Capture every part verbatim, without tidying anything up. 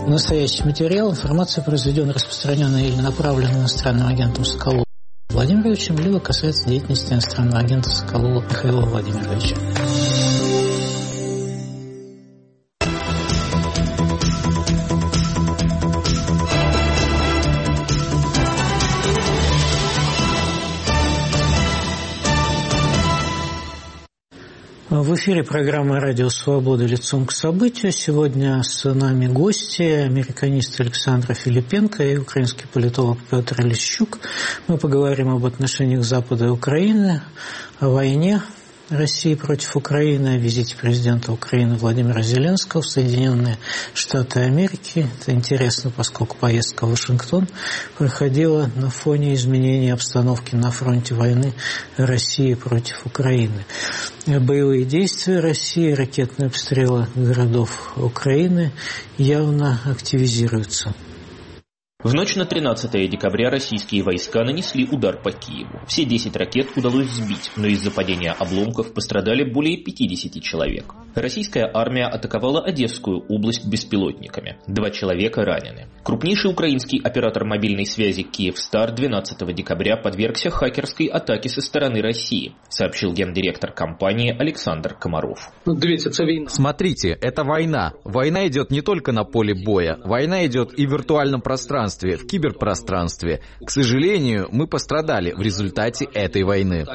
Настоящий материал, информация, произведенная, распространенная или направленная иностранным агентом Соколовым Владимировичем, либо касается деятельности иностранного агента Соколова Михаила Владимировича. В эфире программа «Радио Свобода. Лицом к событию». Сегодня с нами гости, американист Александра Филипенко и украинский политолог Петр Лещук. Мы поговорим об отношениях Запада и Украины, о войне России против Украины, о визите президента Украины Владимира Зеленского в Соединенные Штаты Америки. Это интересно, поскольку поездка в Вашингтон проходила на фоне изменения обстановки на фронте войны России против Украины. Боевые действия России, ракетные обстрелы городов Украины явно активизируются. В ночь на тринадцатое декабря российские войска нанесли удар по Киеву. Все десять ракет удалось сбить, но из-за падения обломков пострадали более пятидесяти человек. Российская армия атаковала Одесскую область беспилотниками. Два человека ранены. Крупнейший украинский оператор мобильной связи «Киевстар» двенадцатого декабря подвергся хакерской атаке со стороны России, сообщил гендиректор компании Александр Комаров. Смотрите, это война. Война идет не только на поле боя. Война идет и в виртуальном пространстве, в киберпространстве. К сожалению, мы пострадали в результате этой войны.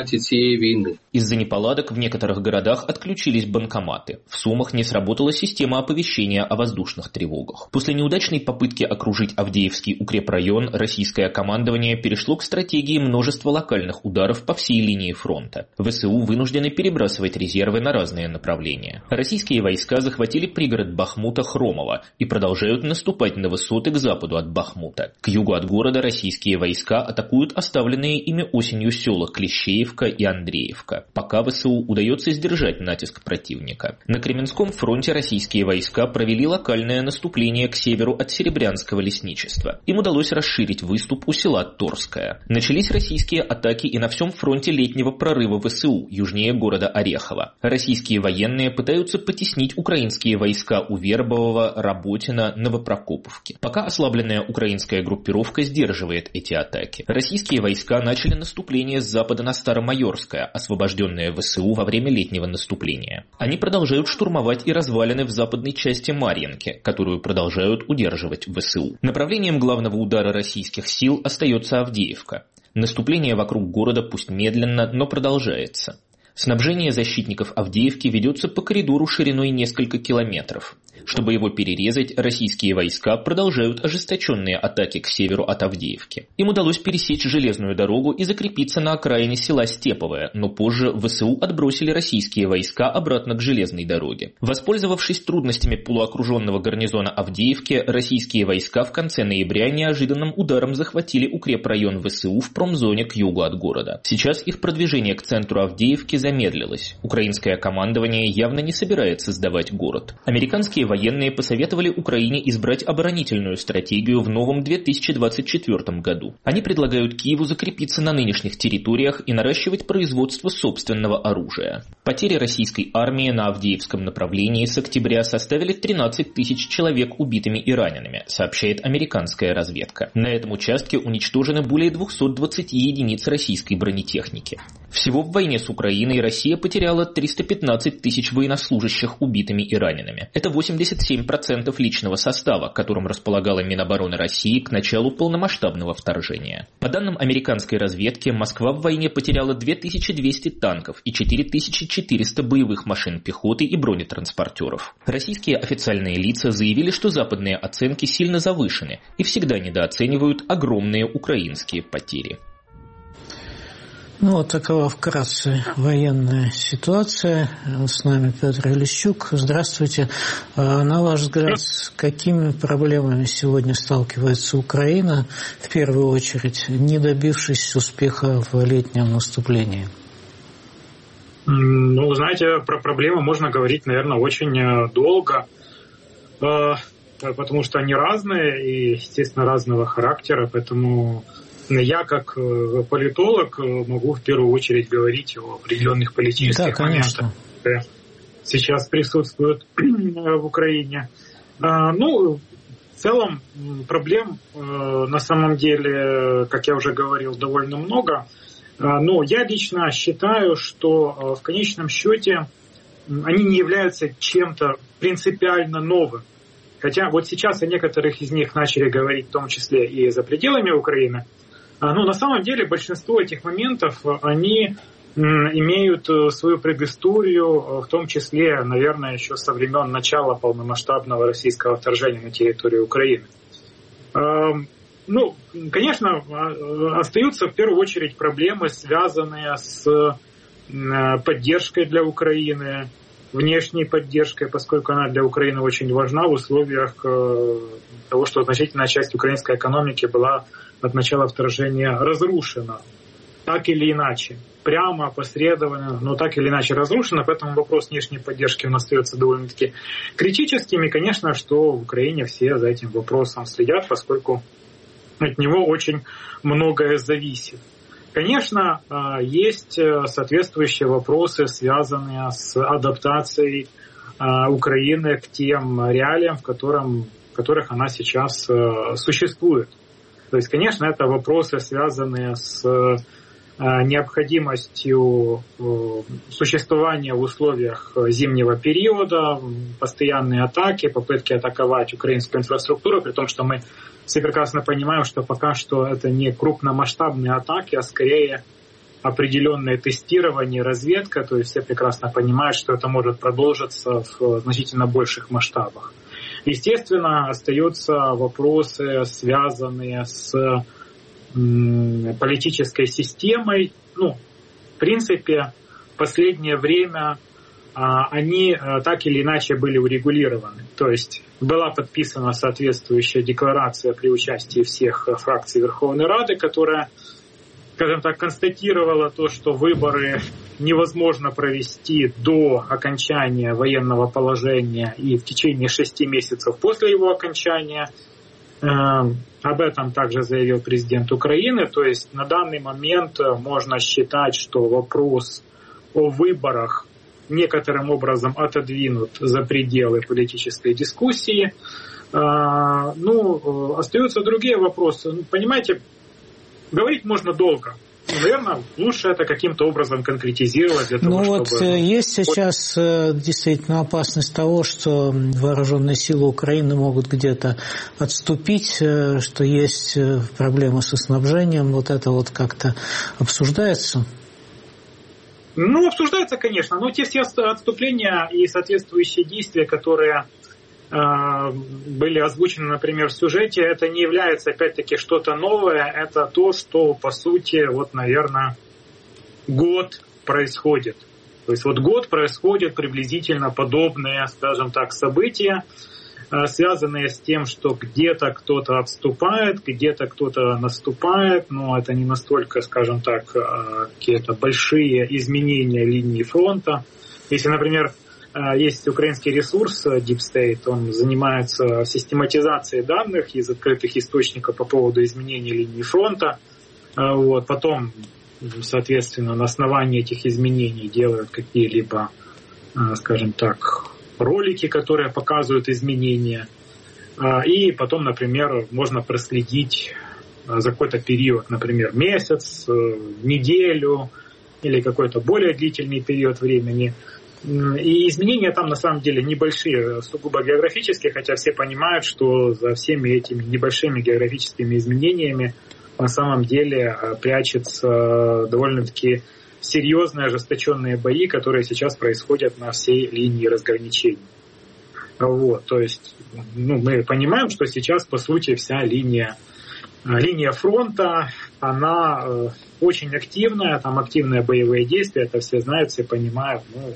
Из-за неполадок в некоторых городах отключились банкоматы. В Сумах не сработала система оповещения о воздушных тревогах. После неудачной попытки окружить Авдеевский укрепрайон, российское командование перешло к стратегии множества локальных ударов по всей линии фронта. ВСУ вынуждены перебрасывать резервы на разные направления. Российские войска захватили пригород Бахмута Хромово и продолжают наступать на высоты к западу от Бахмута. К югу от города российские войска атакуют оставленные ими осенью села Клещеевка и Андреевка. Пока ВСУ удается сдержать натиск противника. На Кременском фронте российские войска провели локальное наступление к северу от Серебрянского лесничества. Им удалось расширить выступ у села Торское. Начались российские атаки и на всем фронте летнего прорыва ВСУ, южнее города Орехово. Российские военные пытаются потеснить украинские войска у Вербового, Работина, Новопрокоповки. Пока ослабленная украинская группировка сдерживает эти атаки. Российские войска начали наступление с запада на Старомайорское, освобожденное ВСУ во время летнего наступления. Они продолжают штурмовать и развалины в западной части Марьинки, которую продолжают удерживать ВСУ. Направлением главного удара российских сил остается Авдеевка. Наступление вокруг города пусть медленно, но продолжается. Снабжение защитников Авдеевки ведется по коридору шириной несколько километров. Чтобы его перерезать, российские войска продолжают ожесточенные атаки к северу от Авдеевки. Им удалось пересечь железную дорогу и закрепиться на окраине села Степовое, но позже ВСУ отбросили российские войска обратно к железной дороге. Воспользовавшись трудностями полуокруженного гарнизона Авдеевки, российские войска в конце ноября неожиданным ударом захватили укрепрайон ВСУ в промзоне к югу от города. Сейчас их продвижение к центру Авдеевки замедлилось. Украинское командование явно не собирается сдавать город. Американские военные посоветовали Украине избрать оборонительную стратегию в новом две тысячи двадцать четвёртом году. Они предлагают Киеву закрепиться на нынешних территориях и наращивать производство собственного оружия. Потери российской армии на Авдеевском направлении с октября составили тринадцать тысяч человек убитыми и ранеными, сообщает американская разведка. На этом участке уничтожены более двухсот двадцати единиц российской бронетехники. Всего в войне с Украиной Россия потеряла триста пятнадцать тысяч военнослужащих убитыми и ранеными. Это восемьдесят семь процентов личного состава, которым располагала Минобороны России к началу полномасштабного вторжения. По данным американской разведки, Москва в войне потеряла две тысячи двести танков и четыре тысячи четыреста боевых машин пехоты и бронетранспортеров. Российские официальные лица заявили, что западные оценки сильно завышены и всегда недооценивают огромные украинские потери. Ну, вот такова вкратце военная ситуация. С нами Петр Лещук. Здравствуйте. На ваш взгляд, с какими проблемами сегодня сталкивается Украина, в первую очередь, не добившись успеха в летнем наступлении? Ну, знаете, про проблемы можно говорить, наверное, очень долго, потому что они разные и, естественно, разного характера, поэтому... Я, как политолог, могу в первую очередь говорить о определенных политических да, моментах, которые сейчас присутствуют в Украине. Ну, В целом проблем на самом деле, как я уже говорил, довольно много. Но я лично считаю, что в конечном счете они не являются чем-то принципиально новым. Хотя вот сейчас о некоторых из них начали говорить, в том числе и за пределами Украины. Но на самом деле большинство этих моментов, они имеют свою предысторию, в том числе, наверное, еще со времен начала полномасштабного российского вторжения на территорию Украины. Ну, конечно, остаются в первую очередь проблемы, связанные с поддержкой для Украины, внешней поддержкой, поскольку она для Украины очень важна в условиях того, что значительная часть украинской экономики была от начала вторжения разрушена. Так или иначе. Прямо, опосредованно, но так или иначе разрушена. Поэтому вопрос внешней поддержки у нас остается довольно-таки критическим. И, конечно, что в Украине все за этим вопросом следят, поскольку от него очень многое зависит. Конечно, есть соответствующие вопросы, связанные с адаптацией Украины к тем реалиям, в, котором, в которых она сейчас существует. То есть, конечно, это вопросы, связанные с необходимостью существования в условиях зимнего периода, постоянные атаки, попытки атаковать украинскую инфраструктуру, при том, что мы все прекрасно понимаем, что пока что это не крупномасштабные атаки, а скорее определенное тестирование, разведка, то есть все прекрасно понимают, что это может продолжиться в значительно больших масштабах. Естественно, остаются вопросы, связанные с политической системой. Ну, в принципе, в последнее время а, они а, так или иначе были урегулированы. То есть была подписана соответствующая декларация при участии всех фракций Верховной Рады, которая, скажем так, констатировала то, что выборы невозможно провести до окончания военного положения и в течение шести месяцев после его окончания. Об этом также заявил президент Украины. То есть на данный момент можно считать, что вопрос о выборах некоторым образом отодвинут за пределы политической дискуссии. Ну, остаются другие вопросы. Понимаете, говорить можно долго. Наверное, лучше это каким-то образом конкретизировать для того, ну чтобы... вот есть сейчас действительно опасность того, что вооруженные силы Украины могут где-то отступить, что есть проблемы со снабжением. Вот это вот как-то обсуждается? Ну, обсуждается, конечно. Но те все отступления и соответствующие действия, которые были озвучены, например, в сюжете, это не является, опять-таки, что-то новое. Это то, что, по сути, вот, наверное, год происходит. То есть вот год происходят приблизительно подобные, скажем так, события, связанные с тем, что где-то кто-то отступает, где-то кто-то наступает, но это не настолько, скажем так, какие-то большие изменения линии фронта. Если, например, есть украинский ресурс Deep State, он занимается систематизацией данных из открытых источников по поводу изменения линии фронта. Вот. Потом, соответственно, на основании этих изменений делают какие-либо, скажем так, ролики, которые показывают изменения. И потом, например, можно проследить за какой-то период, например, месяц, неделю или какой-то более длительный период времени. И изменения там на самом деле небольшие, сугубо географические, хотя все понимают, что за всеми этими небольшими географическими изменениями на самом деле прячутся довольно-таки серьезные ожесточенные бои, которые сейчас происходят на всей линии разграничения. Вот, то есть ну, мы понимаем, что сейчас по сути вся линия, линия фронта, она очень активная, там активные боевые действия, это все знают, все понимают. Ну,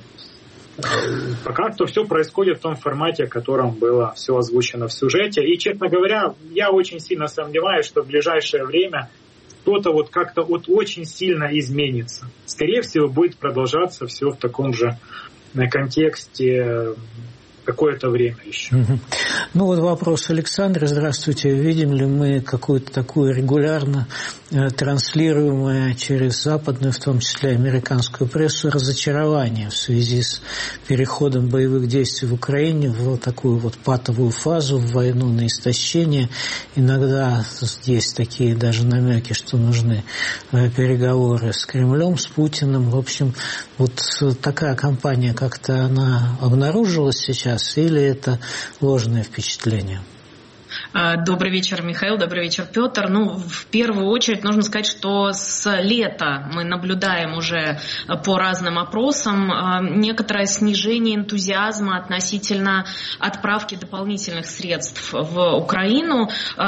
пока что все происходит в том формате, в котором было все озвучено в сюжете. И, честно говоря, я очень сильно сомневаюсь, что в ближайшее время что-то вот как-то вот очень сильно изменится. Скорее всего, будет продолжаться все в таком же контексте какое-то время еще. Угу. Ну вот вопрос Александра. Здравствуйте. Видим ли мы какую-то такую регулярно э, транслируемую через западную, в том числе американскую прессу, разочарование в связи с переходом боевых действий в Украине в такую вот патовую фазу, в войну на истощение? Иногда есть такие даже намеки, что нужны э, переговоры с Кремлем, с Путиным. В общем, вот такая кампания как-то она обнаружилась сейчас, или это ложное впечатление? Добрый вечер, Михаил, добрый вечер, Петр. Ну, в первую очередь нужно сказать, что с лета мы наблюдаем уже по разным опросам некоторое снижение энтузиазма относительно отправки дополнительных средств в Украину.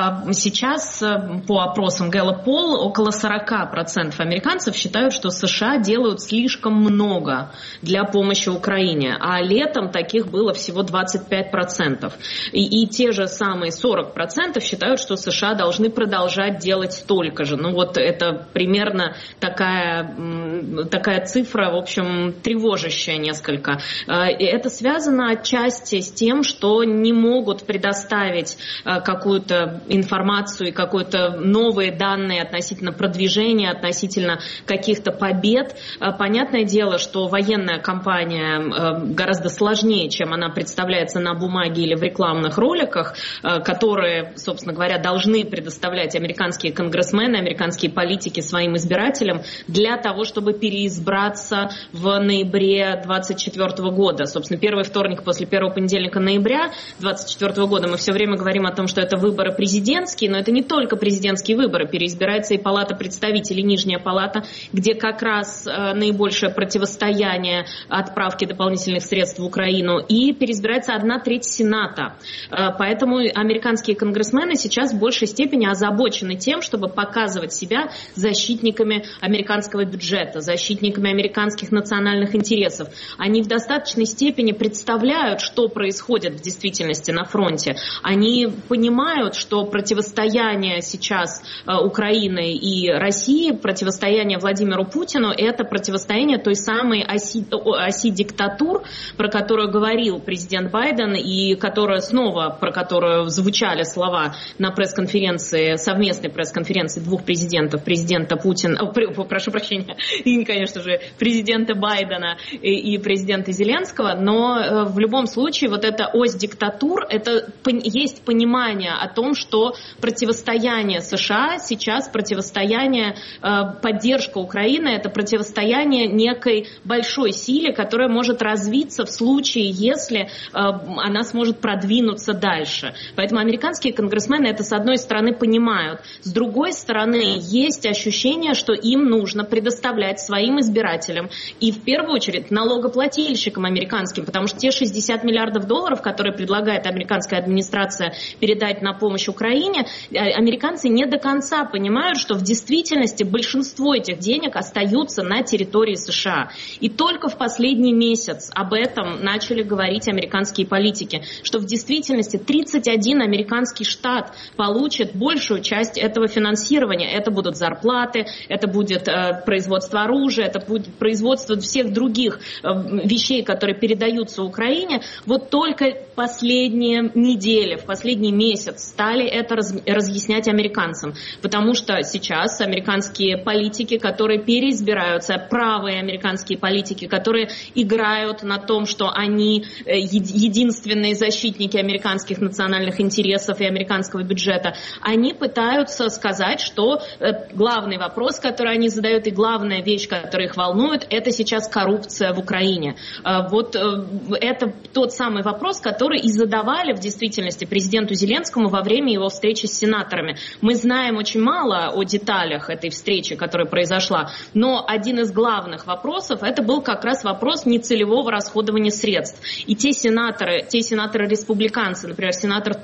Сейчас по опросам Gallup Poll около сорок процентов американцев считают, что США делают слишком много для помощи Украине, а летом таких было всего двадцать пять процентов. И, и те же самые сорок процентов считают, что США должны продолжать делать столько же. Ну вот это примерно такая, такая цифра, в общем, тревожащая несколько. Это связано отчасти с тем, что не могут предоставить какую-то информацию и какие-то новые данные относительно продвижения, относительно каких-то побед. Понятное дело, что военная кампания гораздо сложнее, чем она представляется на бумаге или в рекламных роликах, которые, собственно говоря, должны предоставлять американские конгрессмены, американские политики своим избирателям для того, чтобы переизбраться в ноябре двадцать четвёртого года. Собственно, первый вторник после первого понедельника ноября двадцать четвёртого года мы все время говорим о том, что это выборы президентские, но это не только президентские выборы. Переизбирается и Палата представителей, Нижняя палата, где как раз наибольшее противостояние отправки дополнительных средств в Украину, и переизбирается одна треть Сената. Поэтому американские конгрессмены сейчас в большей степени озабочены тем, чтобы показывать себя защитниками американского бюджета, защитниками американских национальных интересов. Они в достаточной степени представляют, что происходит в действительности на фронте. Они понимают, что противостояние сейчас Украины и России, противостояние Владимиру Путину, это противостояние той самой оси, оси диктатур, про которую говорил президент Байден, и которая снова, про которую звучали слова на пресс-конференции, совместной пресс-конференции двух президентов, президента Путина, о, прошу прощения, и, конечно же, президента Байдена и, и президента Зеленского, но в любом случае вот эта ось диктатур, это есть понимание о том, что противостояние США сейчас, противостояние, поддержка Украины, это противостояние некой большой силе, которая может развиться в случае, если она сможет продвинуться дальше. Поэтому американские конгрессмены это, с одной стороны, понимают. С другой стороны, есть ощущение, что им нужно предоставлять своим избирателям и, в первую очередь, налогоплательщикам американским, потому что те шестьдесят миллиардов долларов, которые предлагает американская администрация передать на помощь Украине, американцы не до конца понимают, что в действительности большинство этих денег остаются на территории США. И только в последний месяц об этом начали говорить американские политики, что в действительности тридцать один американский штат получит большую часть этого финансирования. Это будут зарплаты, это будет э, производство оружия, это будет производство всех других э, вещей, которые передаются Украине. Вот только последние недели, в последний месяц стали это раз, разъяснять американцам. Потому что сейчас американские политики, которые переизбираются, правые американские политики, которые играют на том, что они э, единственные защитники американских национальных интересов и американского бюджета, они пытаются сказать, что э, главный вопрос, который они задают, и главная вещь, которая их волнует, это сейчас коррупция в Украине. Э, вот э, это тот самый вопрос, который и задавали в действительности президенту Зеленскому во время его встречи с сенаторами. Мы знаем очень мало о деталях этой встречи, которая произошла, но один из главных вопросов, это был как раз вопрос нецелевого расходования средств. И те сенаторы, те сенаторы-республиканцы, например, сенатор Том Тилс,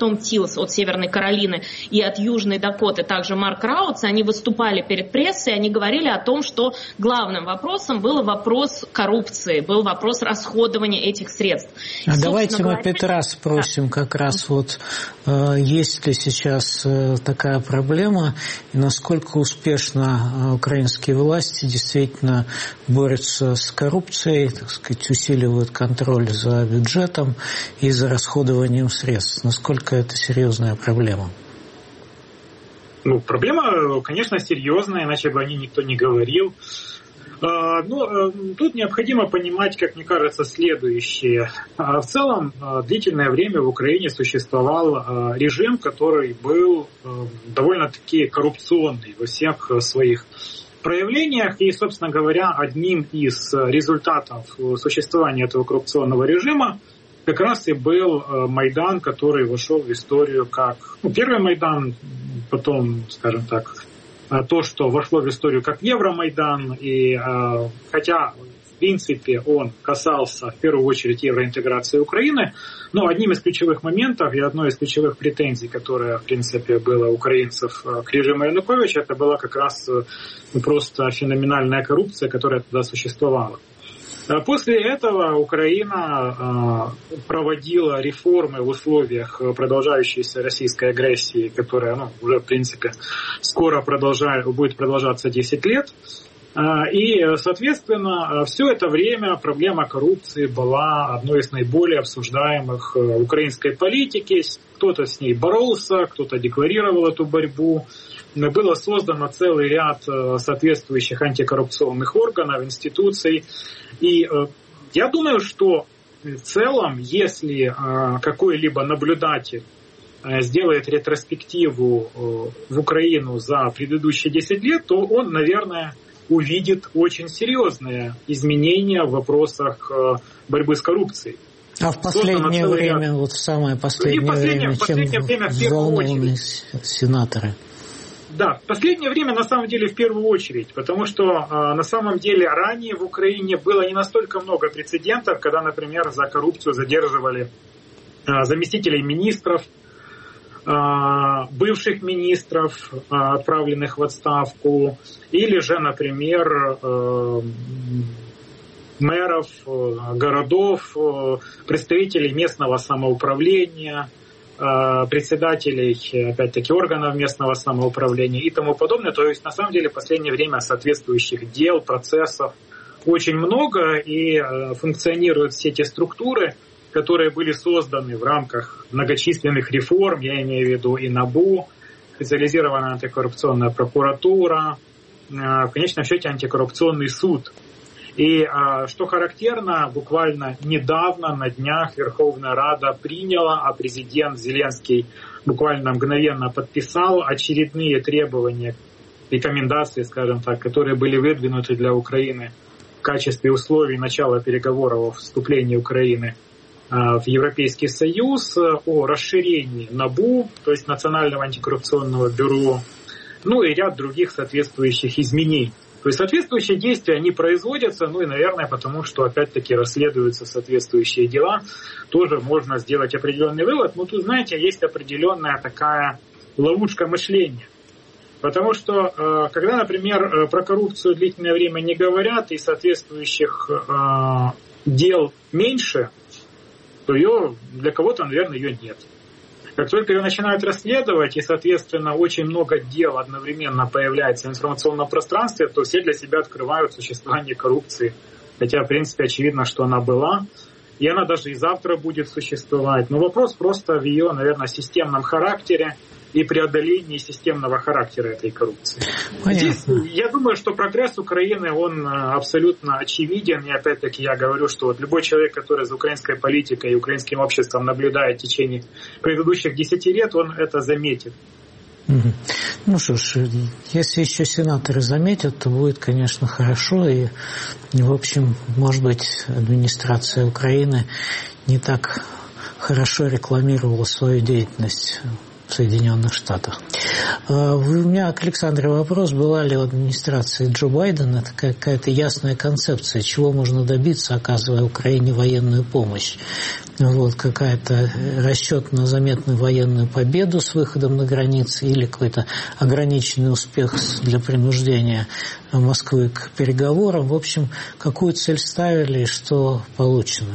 Хиллс от Северной Каролины и от Южной Дакоты, также Марк Раутс, они выступали перед прессой, они говорили о том, что главным вопросом был вопрос коррупции, был вопрос расходования этих средств. А давайте мы Петра спросим как раз вот, э, есть ли сейчас э, такая проблема и насколько успешно э, украинские власти действительно борются с коррупцией, так сказать, усиливают контроль за бюджетом и за расходованием средств. Насколько это серьезная проблема? Ну, проблема, конечно, серьезная, иначе бы о ней никто не говорил. Но тут необходимо понимать, как мне кажется, следующее. В целом, длительное время в Украине существовал режим, который был довольно-таки коррупционный во всех своих проявлениях. И, собственно говоря, одним из результатов существования этого коррупционного режима как раз и был Майдан, который вошел в историю как... Ну, первый Майдан, потом, скажем так, то, что вошло в историю как Евромайдан, и э, хотя, в принципе, он касался в первую очередь евроинтеграции Украины, но одним из ключевых моментов и одной из ключевых претензий, которая, в принципе, была у украинцев к режиму Януковича, это была как раз ну, просто феноменальная коррупция, которая тогда существовала. После этого Украина проводила реформы в условиях продолжающейся российской агрессии, которая ну, уже, в принципе, скоро продолжает, будет продолжаться десять лет. И, соответственно, все это время проблема коррупции была одной из наиболее обсуждаемых в украинской политике. Кто-то с ней боролся, кто-то декларировал эту борьбу. Было создано целый ряд соответствующих антикоррупционных органов, институций. И я думаю, что в целом, если какой-либо наблюдатель сделает ретроспективу в Украину за предыдущие десять лет, то он, наверное, увидит очень серьезные изменения в вопросах борьбы с коррупцией. А в последнее время, ряд... вот в самое последнее, последнее время, последнее чем время, взволнованы сенаторы? Да, в последнее время на самом деле в первую очередь, потому что э, на самом деле ранее в Украине было не настолько много прецедентов, когда, например, за коррупцию задерживали э, заместителей министров, э, бывших министров, э, отправленных в отставку, или же, например, э, мэров, э, городов, э, представителей местного самоуправления, председателей, опять-таки, органов местного самоуправления и тому подобное. То есть, на самом деле, в последнее время соответствующих дел, процессов очень много, и функционируют все те структуры, которые были созданы в рамках многочисленных реформ, я имею в виду и НАБУ, специализированная антикоррупционная прокуратура, в конечном счете антикоррупционный суд. И что характерно, буквально недавно, на днях, Верховная Рада приняла, а президент Зеленский буквально мгновенно подписал очередные требования, рекомендации, скажем так, которые были выдвинуты для Украины в качестве условий начала переговоров о вступлении Украины в Европейский Союз, о расширении НАБУ, то есть Национального антикоррупционного бюро, ну и ряд других соответствующих изменений. То есть соответствующие действия, они производятся, ну и, наверное, потому что, опять-таки, расследуются соответствующие дела, тоже можно сделать определенный вывод. Но тут, знаете, есть определенная такая ловушка мышления. Потому что, когда, например, про коррупцию длительное время не говорят и соответствующих дел меньше, то ее, для кого-то, наверное, ее нет. Как только ее начинают расследовать, и, соответственно, очень много дел одновременно появляется в информационном пространстве, то все для себя открывают существование коррупции. Хотя, в принципе, очевидно, что она была, и она даже и завтра будет существовать. Но вопрос просто в ее, наверное, системном характере и преодолении системного характера этой коррупции. Здесь, я думаю, что прогресс Украины, он абсолютно очевиден. И опять-таки я говорю, что вот любой человек, который за украинской политикой и украинским обществом наблюдает в течение предыдущих десяти лет, он это заметит. Ну что ж, если еще сенаторы заметят, то будет, конечно, хорошо. И, в общем, может быть, администрация Украины не так хорошо рекламировала свою деятельность в Соединенных Штатах. У меня к Александру вопрос. Была ли в администрации Джо Байдена какая-то ясная концепция, чего можно добиться, оказывая Украине военную помощь? Вот, какая-то расчет на заметную военную победу с выходом на границы или какой-то ограниченный успех для принуждения Москвы к переговорам. В общем, какую цель ставили и что получено?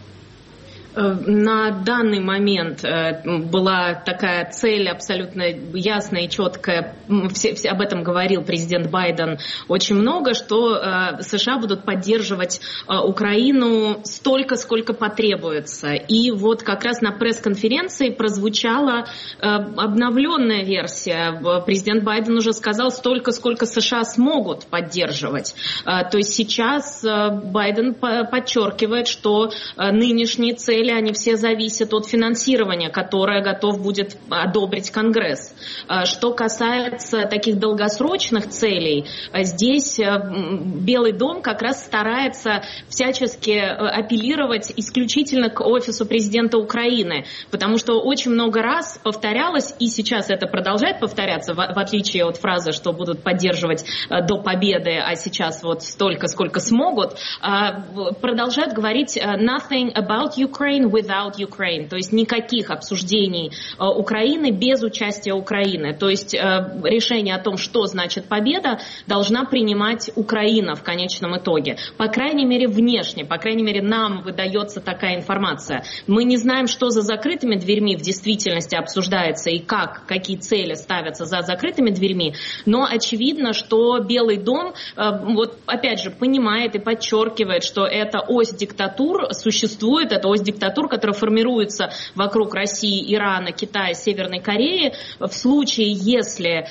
На данный момент была такая цель абсолютно ясная и четкая. Все, все, об этом говорил президент Байден очень много, что США будут поддерживать Украину столько, сколько потребуется. И вот как раз на пресс-конференции прозвучала обновленная версия. Президент Байден уже сказал столько, сколько США смогут поддерживать. То есть сейчас Байден подчеркивает, что нынешние цели они все зависят от финансирования, которое готов будет одобрить Конгресс. Что касается таких долгосрочных целей, здесь Белый дом как раз старается всячески апеллировать исключительно к офису президента Украины, потому что очень много раз повторялось, и сейчас это продолжает повторяться, в отличие от фразы, что будут поддерживать до победы, а сейчас вот столько, сколько смогут, продолжают говорить nothing about Ukraine without Ukraine, то есть никаких обсуждений э, Украины без участия Украины. То есть э, решение о том, что значит победа, должна принимать Украина в конечном итоге. По крайней мере, внешне, по крайней мере, нам выдается такая информация. Мы не знаем, что за закрытыми дверьми в действительности обсуждается и как, какие цели ставятся за закрытыми дверьми, но очевидно, что Белый дом, э, вот опять же, понимает и подчеркивает, что эта ось диктатур существует, эта ось диктатур, которая формируется вокруг России, Ирана, Китая, Северной Кореи, в случае, если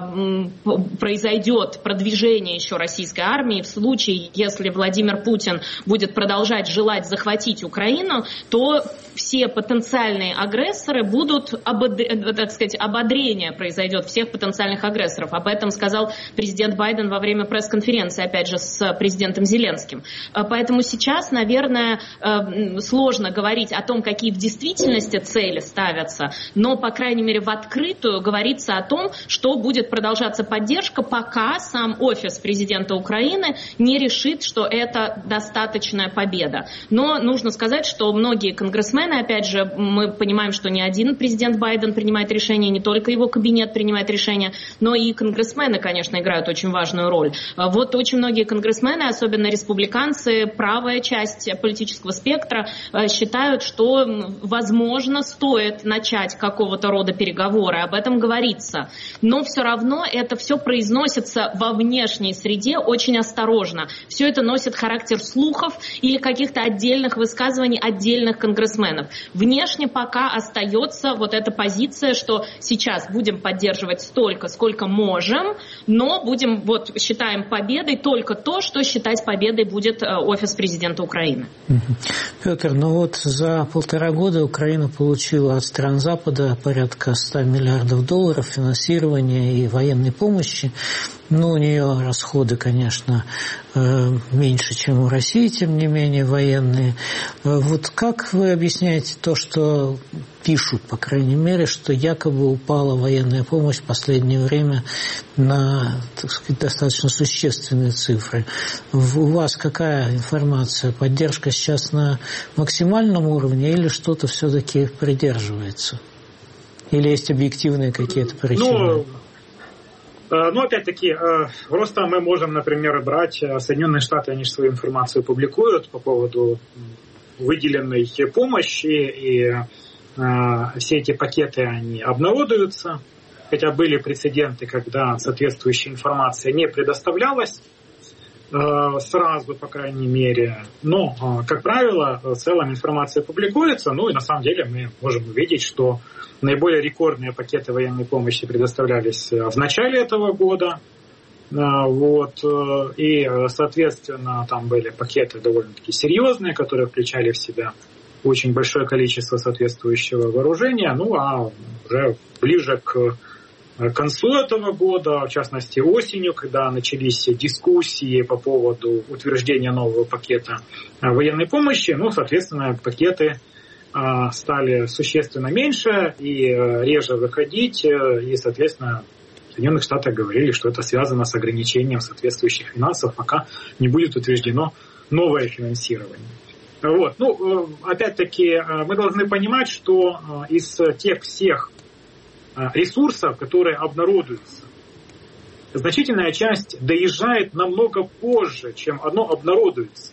э, произойдет продвижение еще российской армии, в случае, если Владимир Путин будет продолжать желать захватить Украину, то все потенциальные агрессоры будут, ободр... так сказать, ободрение произойдет всех потенциальных агрессоров. Об этом сказал президент Байден во время пресс-конференции, опять же, с президентом Зеленским. Поэтому сейчас, наверное, сложно говорить о том, какие в действительности цели ставятся, но, по крайней мере, в открытую говорится о том, что будет продолжаться поддержка, пока сам офис президента Украины не решит, что это достаточная победа. Но нужно сказать, что многие конгрессмены, опять же, мы понимаем, что не один президент Байден принимает решения, не только его кабинет принимает решения, но и конгрессмены, конечно, играют очень важную роль. Вот очень многие конгрессмены, особенно республиканцы, правая часть политического спектра, считают, что, возможно, стоит начать какого-то рода переговоры, об этом говорится. Но все равно это все произносится во внешней среде очень осторожно. Все это носит характер слухов или каких-то отдельных высказываний отдельных конгрессменов. Внешне пока остается вот эта позиция, что сейчас будем поддерживать столько, сколько можем, но будем, вот, считаем победой только то, что считать победой будет офис президента Украины. Петр, ну вот за полтора года Украина получила от стран Запада порядка ста миллиардов долларов финансирования и военной помощи. Ну, у нее расходы, конечно, меньше, чем у России, тем не менее, военные. Вот как вы объясняете то, что пишут, по крайней мере, что якобы упала военная помощь в последнее время на, так сказать, достаточно существенные цифры? У вас какая информация? Поддержка сейчас на максимальном уровне или что-то все-таки придерживается? Или есть объективные какие-то причины? Ну... Но опять-таки, просто мы можем, например, брать Соединенные Штаты, они же свою информацию публикуют по поводу выделенной помощи, и все эти пакеты, они обнародуются, хотя были прецеденты, когда соответствующая информация не предоставлялась сразу, по крайней мере. Но, как правило, в целом информация публикуется, ну и на самом деле мы можем увидеть, что наиболее рекордные пакеты военной помощи предоставлялись в начале этого года. Вот, и, соответственно, там были пакеты довольно-таки серьезные, которые включали в себя очень большое количество соответствующего вооружения. Ну, а уже ближе к к концу этого года, в частности осенью, когда начались дискуссии по поводу утверждения нового пакета военной помощи, ну, соответственно, пакеты стали существенно меньше и реже выходить, и, соответственно, в Соединенных Штатах говорили, что это связано с ограничением соответствующих финансов, пока не будет утверждено новое финансирование. Вот. Ну, опять-таки, мы должны понимать, что из тех всех ресурсов, которые обнародуются, значительная часть доезжает намного позже, чем оно обнародуется.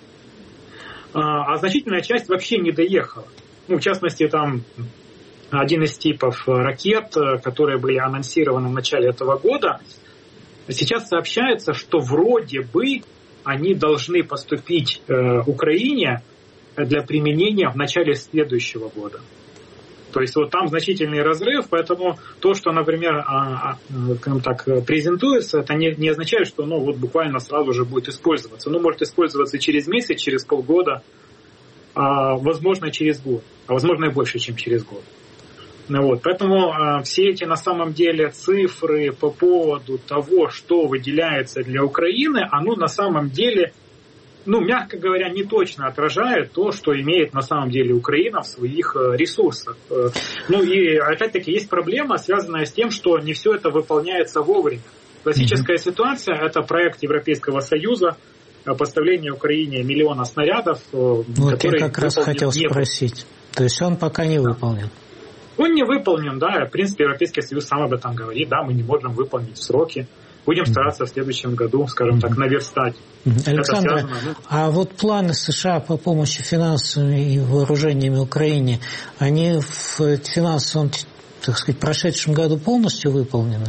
А значительная часть вообще не доехала. Ну, в частности, там один из типов ракет, которые были анонсированы в начале этого года, сейчас сообщается, что вроде бы они должны поступить э, Украине для применения в начале следующего года. То есть вот там значительный разрыв, поэтому то, что, например, а, а, скажем так, презентуется, это не, не означает, что оно вот буквально сразу же будет использоваться. Оно может использоваться через месяц, через полгода, а, возможно, через год, а возможно и больше, чем через год. Вот. Поэтому а, все эти на самом деле цифры по поводу того, что выделяется для Украины, оно на самом деле, ну, мягко говоря, не точно отражает то, что имеет на самом деле Украина в своих ресурсах. Ну и опять-таки есть проблема, связанная с тем, что не все это выполняется вовремя. Классическая mm-hmm. ситуация – это проект Европейского Союза, поставление Украине миллиона снарядов. Вот я как раз хотел не спросить. То есть он пока не выполнен? Он не выполнен, да. В принципе, Европейский Союз сам об этом говорит. Да, мы не можем выполнить в сроки. Будем стараться в следующем году, скажем так, наверстать. Александр, связано, ну... а вот планы США по помощи финансами и вооружениями Украине, они в финансовом, так сказать, прошедшем году полностью выполнены?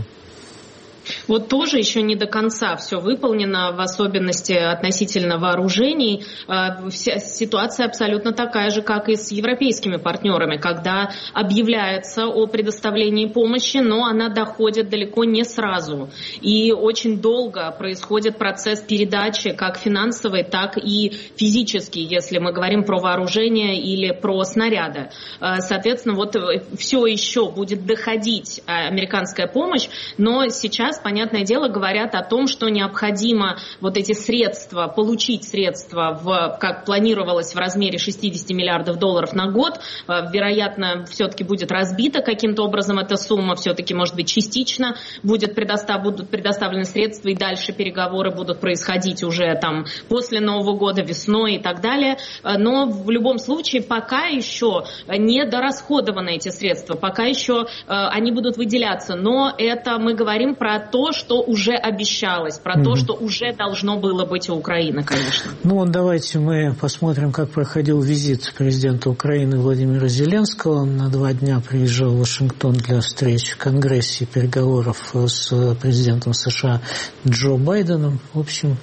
Вот тоже еще не до конца все выполнено, в особенности относительно вооружений. Вся ситуация абсолютно такая же, как и с европейскими партнерами, когда объявляется о предоставлении помощи, но она доходит далеко не сразу. И очень долго происходит процесс передачи, как финансовый, так и физический, если мы говорим про вооружение или про снаряды. Соответственно, вот все еще будет доходить американская помощь, но сейчас, понятное дело, говорят о том, что необходимо вот эти средства, получить средства, в, как планировалось, в размере шестьдесят миллиардов долларов на год. Вероятно, все-таки будет разбита каким-то образом эта сумма, все-таки, может быть, частично будет предостав, будут предоставлены средства, и дальше переговоры будут происходить уже там после Нового года, весной и так далее. Но в любом случае пока еще не дорасходованы эти средства, пока еще они будут выделяться. Но это мы говорим про то, что уже обещалось, про mm-hmm. то, что уже должно было быть у Украины, конечно. Ну, давайте мы посмотрим, как проходил визит президента Украины Владимира Зеленского. Он на два дня приезжал в Вашингтон для встреч в Конгрессе и переговоров с президентом США Джо Байденом. В общем,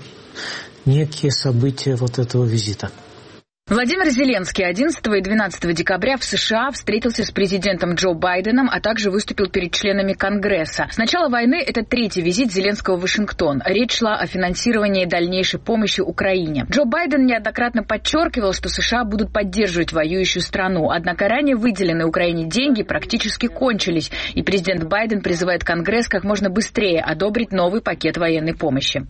некие события вот этого визита. Владимир Зеленский одиннадцатого и двенадцатого декабря в США встретился с президентом Джо Байденом, а также выступил перед членами Конгресса. С начала войны это третий визит Зеленского в Вашингтон. Речь шла о финансировании дальнейшей помощи Украине. Джо Байден неоднократно подчеркивал, что США будут поддерживать воюющую страну. Однако ранее выделенные Украине деньги практически кончились, и президент Байден призывает Конгресс как можно быстрее одобрить новый пакет военной помощи.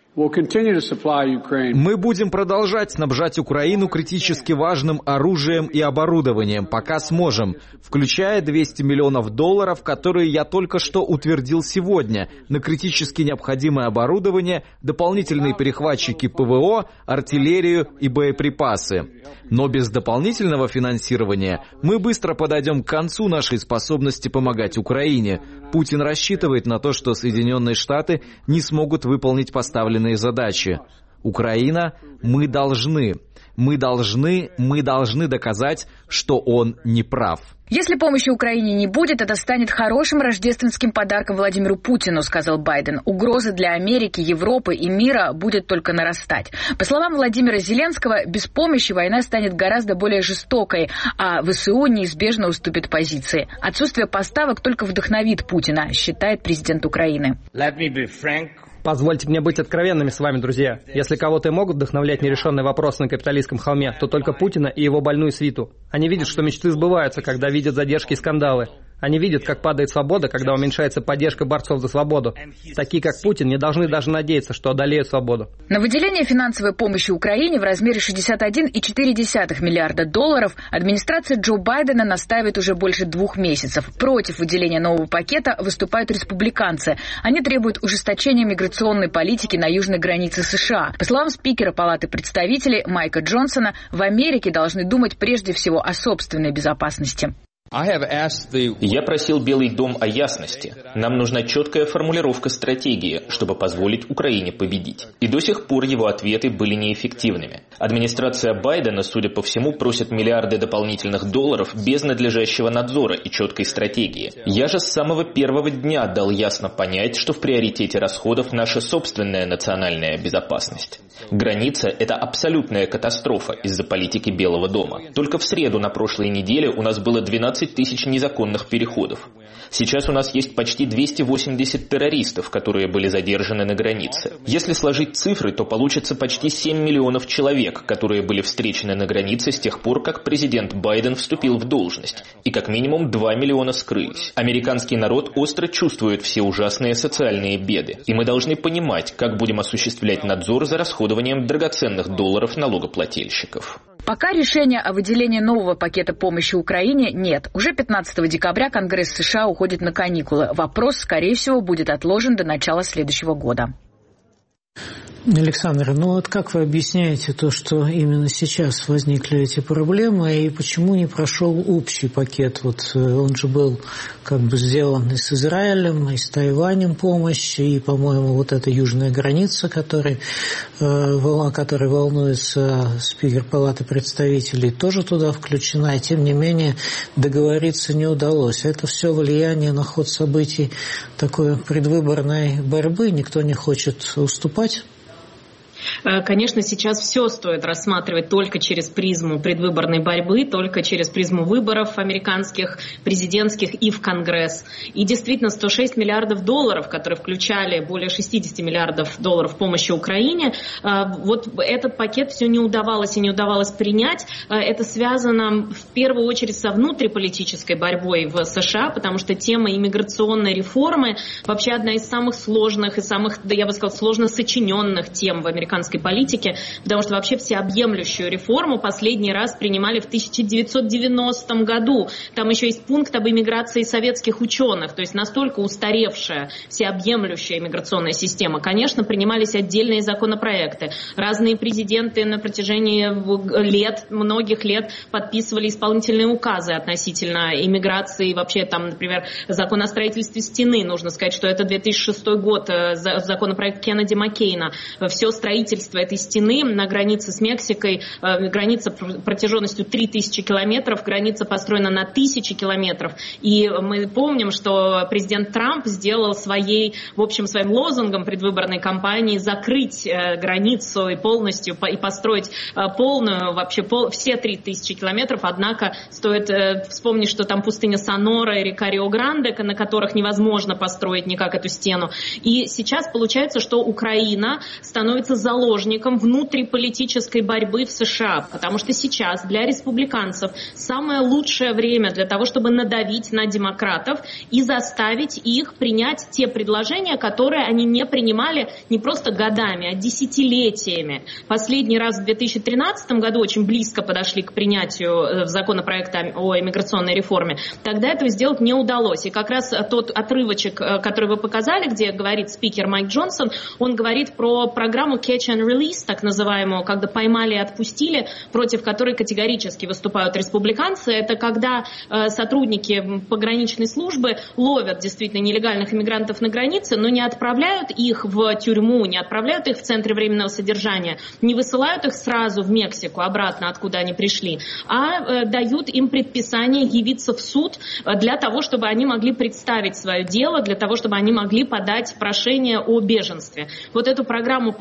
Мы будем продолжать снабжать Украину критически важным оружием и оборудованием, пока сможем, включая двести миллионов долларов, которые я только что утвердил сегодня, на критически необходимое оборудование, дополнительные перехватчики ПВО, артиллерию и боеприпасы. Но без дополнительного финансирования мы быстро подойдем к концу нашей способности помогать Украине. Путин рассчитывает на то, что Соединенные Штаты не смогут выполнить поставленные задачи. Украина, мы должны, мы должны, мы должны доказать, что он не прав. Если помощи Украине не будет, это станет хорошим рождественским подарком Владимиру Путину, сказал Байден. Угроза для Америки, Европы и мира будет только нарастать. По словам Владимира Зеленского, без помощи война станет гораздо более жестокой, а ВСУ неизбежно уступит позиции. Отсутствие поставок только вдохновит Путина, считает президент Украины. Позвольте мне быть откровенными с вами, друзья. Если кого-то и могут вдохновлять нерешенные вопросы на капиталистском холме, то только Путина и его больную свиту. Они видят, что мечты сбываются, когда видят задержки и скандалы. Они видят, как падает свобода, когда уменьшается поддержка борцов за свободу. Такие, как Путин, не должны даже надеяться, что одолеют свободу. На выделение финансовой помощи Украине в размере шестьдесят один целых четыре десятых миллиарда долларов администрация Джо Байдена настаивает уже больше двух месяцев. Против выделения нового пакета выступают республиканцы. Они требуют ужесточения миграционной политики на южной границе США. По словам спикера Палаты представителей Майка Джонсона, в Америке должны думать прежде всего о собственной безопасности. Я просил Белый дом о ясности. Нам нужна четкая формулировка стратегии, чтобы позволить Украине победить. И до сих пор его ответы были неэффективными. Администрация Байдена, судя по всему, просит миллиарды дополнительных долларов без надлежащего надзора и четкой стратегии. Я же с самого первого дня дал ясно понять, что в приоритете расходов наша собственная национальная безопасность. Граница – это абсолютная катастрофа из-за политики Белого дома. Только в среду на прошлой неделе у нас было двенадцать тысяч незаконных переходов. Сейчас у нас есть почти двести восемьдесят террористов, которые были задержаны на границе. Если сложить цифры, то получится почти семь миллионов человек, которые были встречены на границе с тех пор, как президент Байден вступил в должность. И как минимум два миллиона скрылись. Американский народ остро чувствует все ужасные социальные беды. И мы должны понимать, как будем осуществлять надзор за расходованием драгоценных долларов налогоплательщиков. Пока решения о выделении нового пакета помощи Украине нет. Уже пятнадцатого декабря Конгресс США уходит на каникулы. Вопрос, скорее всего, будет отложен до начала следующего года. Александр, ну вот как вы объясняете то, что именно сейчас возникли эти проблемы, и почему не прошел общий пакет? Вот он же был как бы сделан и с Израилем, и с Тайванем помощь, и, по-моему, вот эта южная граница, которой, о которой волнуется спикер Палаты представителей, тоже туда включена, и тем не менее договориться не удалось. Это все влияние на ход событий такой предвыборной борьбы, никто не хочет уступать? Конечно, сейчас все стоит рассматривать только через призму предвыборной борьбы, только через призму выборов американских, президентских и в Конгресс. И действительно, сто шесть миллиардов долларов, которые включали более шестьдесят миллиардов долларов помощи Украине, вот этот пакет все не удавалось и не удавалось принять. Это связано в первую очередь со внутриполитической борьбой в США, потому что тема иммиграционной реформы вообще одна из самых сложных и самых, да я бы сказала, сложно сочиненных тем в американской политики, потому что вообще всеобъемлющую реформу последний раз принимали в тысяча девятьсот девяностом году. Там еще есть пункт об иммиграции советских ученых, то есть настолько устаревшая всеобъемлющая иммиграционная система. Конечно, принимались отдельные законопроекты. Разные президенты на протяжении лет, многих лет подписывали исполнительные указы относительно иммиграции. Вообще там, например, закон о строительстве стены, нужно сказать, что это две тысячи шестой год, законопроект Кеннеди Маккейна. Все строительство этой стены на границе с Мексикой, э, граница протяженностью три тысячи километров, граница построена на тысячи километров. И мы помним, что президент Трамп сделал своей, в общем, своим лозунгом предвыборной кампании закрыть э, границу и полностью по, и построить э, полную, вообще пол, все три тысячи километров. Однако стоит э, вспомнить, что там пустыня Сонора и река Рио-Гранде, на которых невозможно построить никак эту стену. И сейчас получается, что Украина становится заложником внутриполитической борьбы в США, потому что сейчас для республиканцев самое лучшее время для того, чтобы надавить на демократов и заставить их принять те предложения, которые они не принимали не просто годами, а десятилетиями. Последний раз в две тысячи тринадцатом году очень близко подошли к принятию законопроекта о иммиграционной реформе. Тогда этого сделать не удалось. И как раз тот отрывочек, который вы показали, где говорит спикер Майк Джонсон, он говорит про программу Catch and Release, так называемую, когда поймали и отпустили, против которой категорически выступают республиканцы. Это когда э, сотрудники пограничной службы ловят действительно нелегальных иммигрантов на границе, но не отправляют их в тюрьму, не отправляют их в центры временного содержания, не высылают их сразу в Мексику, обратно, откуда они пришли, а э, дают им предписание явиться в суд э, для того, чтобы они могли представить свое дело, для того, чтобы они могли подать прошение о беженстве. Вот эту программу поймали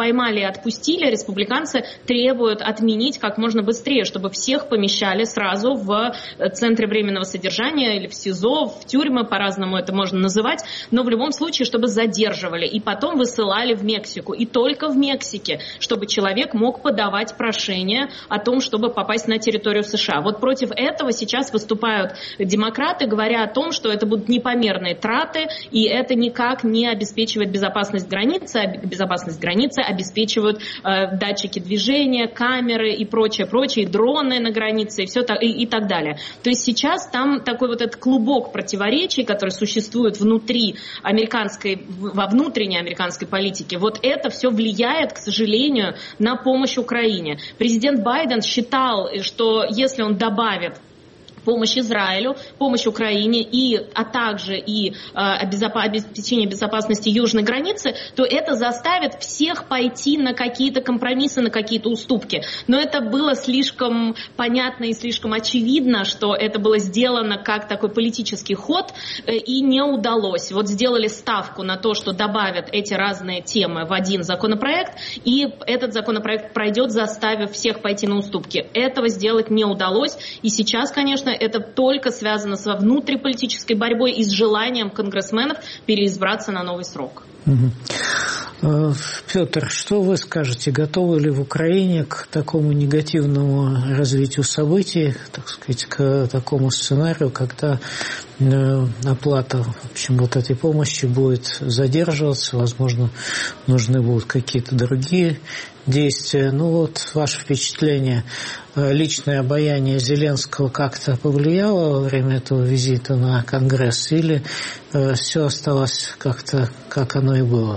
отпустили, республиканцы требуют отменить как можно быстрее, чтобы всех помещали сразу в центре временного содержания или в СИЗО, в тюрьмы, по-разному это можно называть, но в любом случае, чтобы задерживали и потом высылали в Мексику. И только в Мексике, чтобы человек мог подавать прошение о том, чтобы попасть на территорию США. Вот против этого сейчас выступают демократы, говоря о том, что это будут непомерные траты, и это никак не обеспечивает безопасность границы, а безопасность границы обеспечивают э, датчики движения, камеры и прочее, прочее, и дроны на границе, и, все, и, и так далее. То есть сейчас там такой вот этот клубок противоречий, который существует внутри американской, во внутренней американской политике, вот это все влияет, к сожалению, на помощь Украине. Президент Байден считал, что если он добавит помощь Израилю, помощь Украине, и, а также и э, обеспечение безопасности южной границы, то это заставит всех пойти на какие-то компромиссы, на какие-то уступки. Но это было слишком понятно и слишком очевидно, что это было сделано как такой политический ход, э, и не удалось. Вот сделали ставку на то, что добавят эти разные темы в один законопроект, и этот законопроект пройдет, заставив всех пойти на уступки. Этого сделать не удалось, и сейчас, конечно, это только связано с внутриполитической борьбой и с желанием конгрессменов переизбраться на новый срок. Угу. Петр, что вы скажете? Готовы ли в Украине к такому негативному развитию событий, так сказать, к такому сценарию, когда оплата, в общем, вот этой помощи будет задерживаться, возможно, нужны будут какие-то другие действия? Ну вот, ваше впечатление, личное обаяние Зеленского как-то повлияло во время этого визита на Конгресс, или все осталось как-то, как оно и было?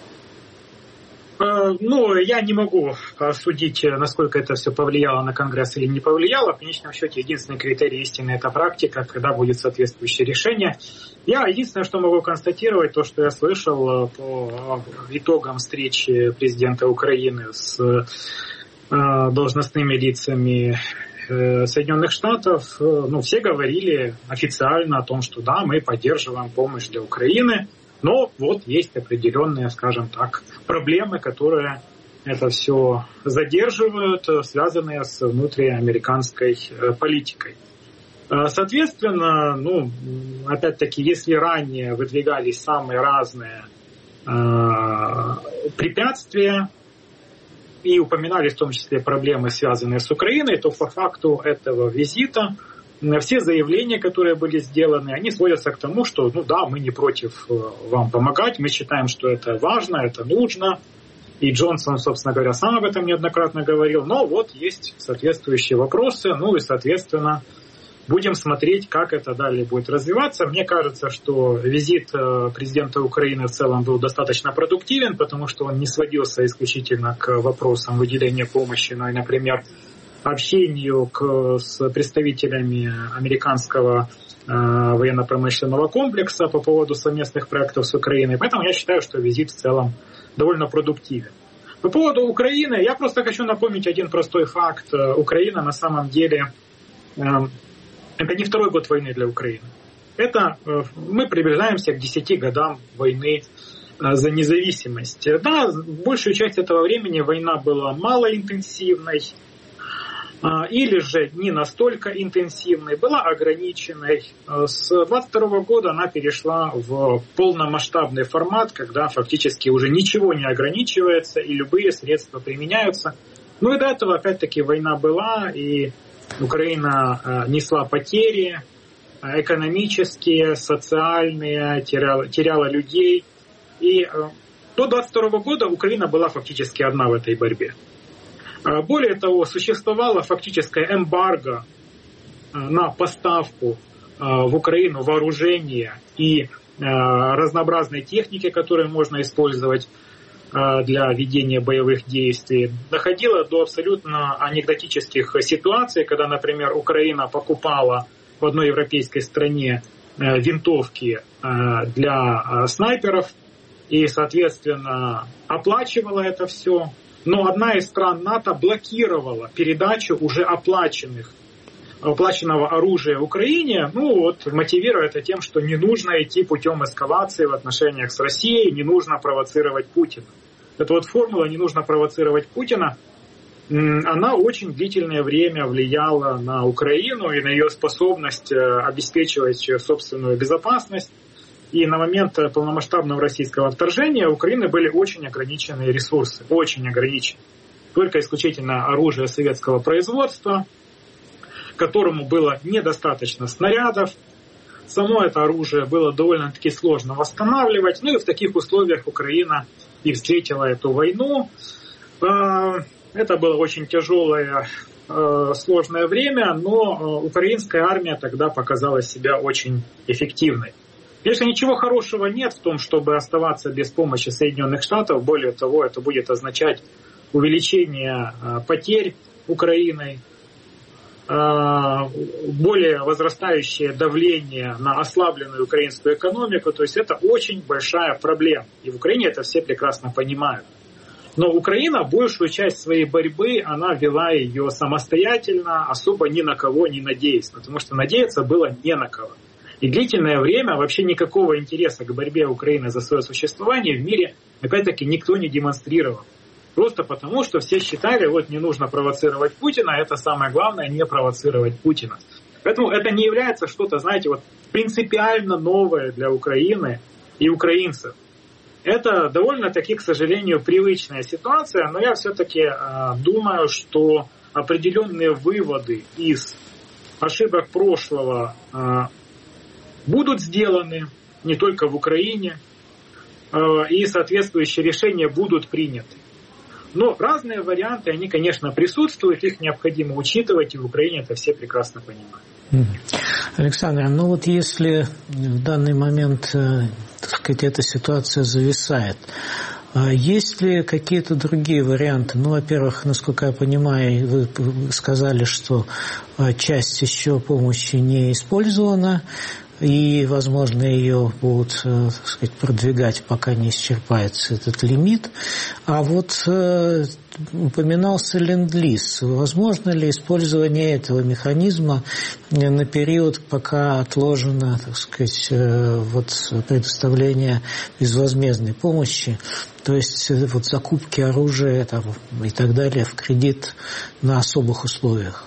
Ну, я не могу судить, насколько это все повлияло на Конгресс или не повлияло. В конечном счете, единственный критерий истины – это практика, когда будет соответствующее решение. Я единственное, что могу констатировать, то, что я слышал по итогам встречи президента Украины с должностными лицами Соединенных Штатов, ну, все говорили официально о том, что да, мы поддерживаем помощь для Украины. Но вот есть определенные, скажем так, проблемы, которые это все задерживают, связанные с внутриамериканской политикой. Соответственно, ну, опять-таки, если ранее выдвигались самые разные э, препятствия и упоминались в том числе проблемы, связанные с Украиной, то по факту этого визита все заявления, которые были сделаны, они сводятся к тому, что, ну да, мы не против вам помогать, мы считаем, что это важно, это нужно. И Джонсон, собственно говоря, сам об этом неоднократно говорил. Но вот есть соответствующие вопросы, ну и, соответственно, будем смотреть, как это далее будет развиваться. Мне кажется, что визит президента Украины в целом был достаточно продуктивен, потому что он не сводился исключительно к вопросам выделения помощи, но и, например, общению к, с представителями американского э, военно-промышленного комплекса по поводу совместных проектов с Украиной. Поэтому я считаю, что визит в целом довольно продуктивен. По поводу Украины, я просто хочу напомнить один простой факт. Украина на самом деле, э, это не второй год войны для Украины. Это э, мы приближаемся к десяти годам войны э, за независимость. Да, большую часть этого времени война была малоинтенсивной, или же не настолько интенсивной, была ограниченной. С двадцать второго года она перешла в полномасштабный формат, когда фактически уже ничего не ограничивается и любые средства применяются. Ну и до этого опять-таки война была, и Украина несла потери экономические, социальные, теряла, теряла людей. И до двадцать второго года Украина была фактически одна в этой борьбе. Более того, существовало фактическое эмбарго на поставку в Украину вооружения и разнообразной техники, которую можно использовать для ведения боевых действий. Доходило до абсолютно анекдотических ситуаций, когда, например, Украина покупала в одной европейской стране винтовки для снайперов и, соответственно, оплачивала это все. Но одна из стран НАТО блокировала передачу уже оплаченных, оплаченного оружия Украине, ну вот, мотивируя это тем, что не нужно идти путем эскалации в отношениях с Россией, не нужно провоцировать Путина. эта вот формула «не нужно провоцировать Путина», она очень длительное время влияла на Украину и на ее способность обеспечивать собственную безопасность. И на момент полномасштабного российского вторжения у Украины были очень ограниченные ресурсы, очень ограниченные. Только исключительно оружие советского производства, которому было недостаточно снарядов. Само это оружие было довольно-таки сложно восстанавливать. Ну и в таких условиях Украина и встретила эту войну. Это было очень тяжелое, сложное время, но украинская армия тогда показала себя очень эффективной. Конечно, ничего хорошего нет в том, чтобы оставаться без помощи Соединенных Штатов. Более того, это будет означать увеличение потерь Украиной, более возрастающее давление на ослабленную украинскую экономику. То есть это очень большая проблема. И в Украине это все прекрасно понимают. Но Украина большую часть своей борьбы, она вела ее самостоятельно, особо ни на кого не надеясь. Потому что надеяться было не на кого. И длительное время вообще никакого интереса к борьбе Украины за свое существование в мире, опять-таки, никто не демонстрировал. Просто потому, что все считали, вот не нужно провоцировать Путина, это самое главное, не провоцировать Путина. Поэтому это не является что-то, знаете, вот принципиально новое для Украины и украинцев. Это довольно-таки, к сожалению, привычная ситуация, но я все-таки э, думаю, что определенные выводы из ошибок прошлого э, будут сделаны не только в Украине, э, и соответствующие решения будут приняты. Но разные варианты, они, конечно, присутствуют, их необходимо учитывать, и в Украине это все прекрасно понимают. Александр, ну вот если в данный момент, так сказать, эта ситуация зависает, есть ли какие-то другие варианты? Ну, во-первых, насколько я понимаю, вы сказали, что часть еще помощи не использована, и, возможно, ее будут, так сказать, продвигать, пока не исчерпается этот лимит. А вот э, упоминался ленд-лиз. Возможно ли использование этого механизма на период, пока отложено, так сказать, э, вот, предоставление безвозмездной помощи, то есть вот, закупки оружия там, и так далее в кредит на особых условиях?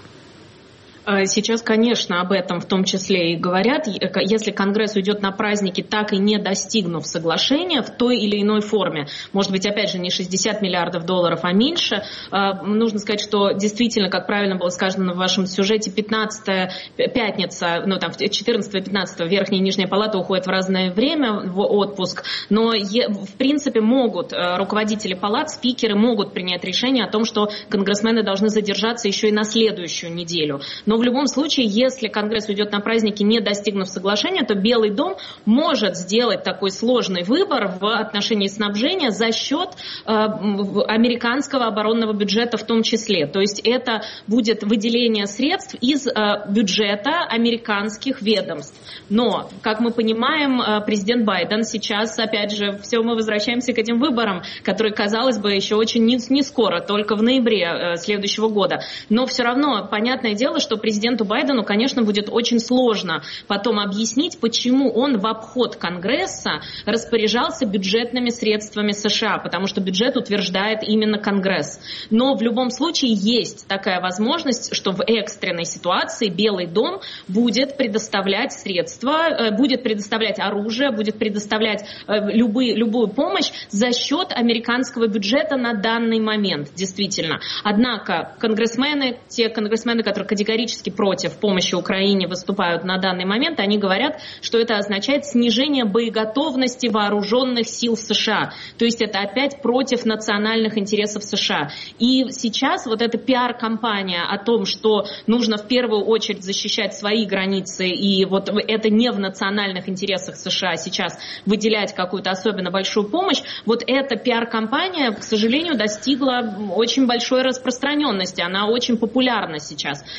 Сейчас, конечно, об этом в том числе и говорят. Если Конгресс уйдет на праздники, так и не достигнув соглашения в той или иной форме, может быть, опять же, не шестьдесят миллиардов долларов, а меньше, нужно сказать, что действительно, как правильно было сказано в вашем сюжете, пятнадцатая пятница, ну там четырнадцатого-пятнадцатого Верхняя и Нижняя палата уходят в разное время в отпуск, но в принципе могут, руководители палат, спикеры могут принять решение о том, что конгрессмены должны задержаться еще и на следующую неделю. Но в любом случае, если Конгресс уйдет на праздники, не достигнув соглашения, то Белый дом может сделать такой сложный выбор в отношении снабжения за счет э, американского оборонного бюджета в том числе. То есть это будет выделение средств из э, бюджета американских ведомств. Но, как мы понимаем, э, президент Байден сейчас, опять же, все мы возвращаемся к этим выборам, которые, казалось бы, еще очень не, не скоро, только в ноябре э, следующего года. Но все равно, понятное дело, что президенту Байдену, конечно, будет очень сложно потом объяснить, почему он в обход Конгресса распоряжался бюджетными средствами США, потому что бюджет утверждает именно Конгресс. Но в любом случае есть такая возможность, что в экстренной ситуации Белый дом будет предоставлять средства, будет предоставлять оружие, будет предоставлять любые, любую помощь за счет американского бюджета на данный момент, действительно. Однако конгрессмены, те конгрессмены, которые категорически против помощи Украине выступают на данный момент, они говорят, что это означает снижение боеготовности вооруженных сил США. То есть это опять против национальных интересов США. И сейчас вот эта пиар-кампания о том, что нужно в первую очередь защищать свои границы, и вот это не в национальных интересах США сейчас выделять какую-то особенно большую помощь, вот эта пиар-кампания, к сожалению, достигла очень большой распространенности. Она очень популярна сейчас в США.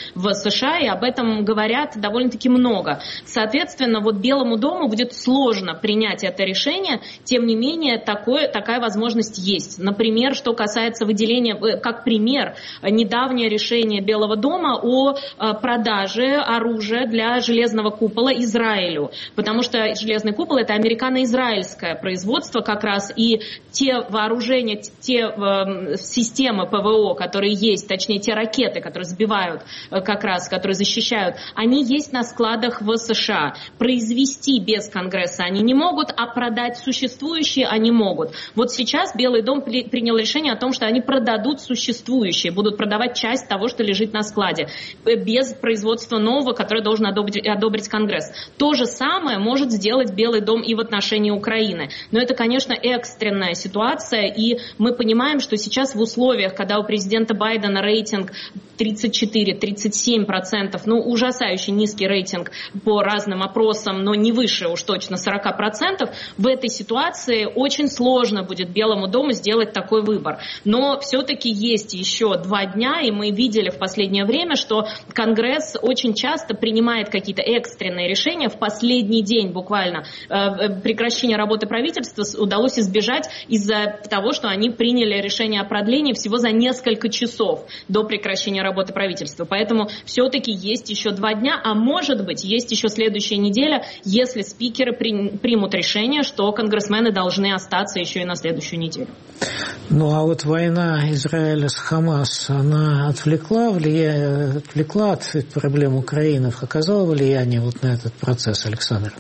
США, и об этом говорят довольно-таки много. Соответственно, вот Белому дому будет сложно принять это решение, тем не менее, такое, такая возможность есть. Например, что касается выделения, как пример, недавнее решение Белого дома о продаже оружия для Железного купола Израилю, потому что Железный купол — это американо-израильское производство как раз, и те вооружения, те э, системы ПВО, которые есть, точнее те ракеты, которые сбивают э, как раз, которые защищают, они есть на складах в США. Произвести без Конгресса они не могут, а продать существующие они могут. Вот сейчас Белый дом при, принял решение о том, что они продадут существующие, будут продавать часть того, что лежит на складе, без производства нового, которое должен одобрить, одобрить Конгресс. То же самое может сделать Белый дом и в отношении Украины. Но это, конечно, экстренная ситуация, и мы понимаем, что сейчас в условиях, когда у президента Байдена рейтинг тридцать четыре - тридцать семь процентов, ну, ужасающе низкий рейтинг по разным опросам, но не выше уж точно сорок процентов, в этой ситуации очень сложно будет Белому дому сделать такой выбор. Но все-таки есть еще два дня, и мы видели в последнее время, что Конгресс очень часто принимает какие-то экстренные решения. В последний день буквально э, прекращения работы правительства удалось избежать из-за того, что они приняли решение о продлении всего за несколько часов до прекращения работы правительства. Поэтому все-таки есть еще два дня, а может быть, есть еще следующая неделя, если спикеры при, примут решение, что конгрессмены должны остаться еще и на следующую неделю. Ну а вот война Израиля с Хамас, она отвлекла, влия... отвлекла от проблем Украины, оказала влияние вот на этот процесс, Александр?